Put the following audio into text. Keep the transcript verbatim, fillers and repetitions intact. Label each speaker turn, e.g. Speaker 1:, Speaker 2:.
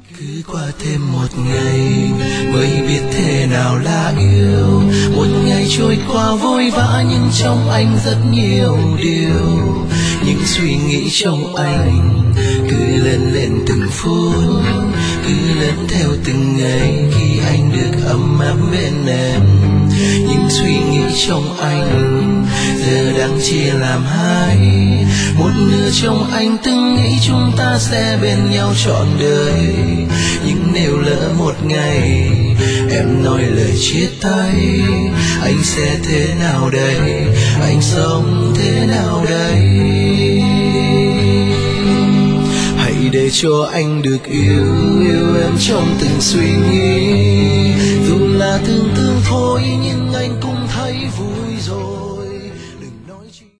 Speaker 1: Cứ qua thêm một ngày mới biết thế nào là yêu. Một ngày trôi qua vội vã nhưng trong anh rất nhiều điều. Những suy nghĩ trong anh cứ lớn lên từng phút, cứ lớn theo từng ngày khi anh được ấm áp bên em. Những suy nghĩ trong anh giờ đang chia làm hai. Một nửa trong anh từng nghĩ chúng ta sẽ bên nhau trọn đời. Nhưng nếu lỡ một ngày em nói lời chia tay, anh sẽ thế nào đây, anh sống thế nào đây? Hãy để cho anh được yêu, yêu em trong từng suy nghĩ. Dù là tương tương thôi nhưng anh cũng thấy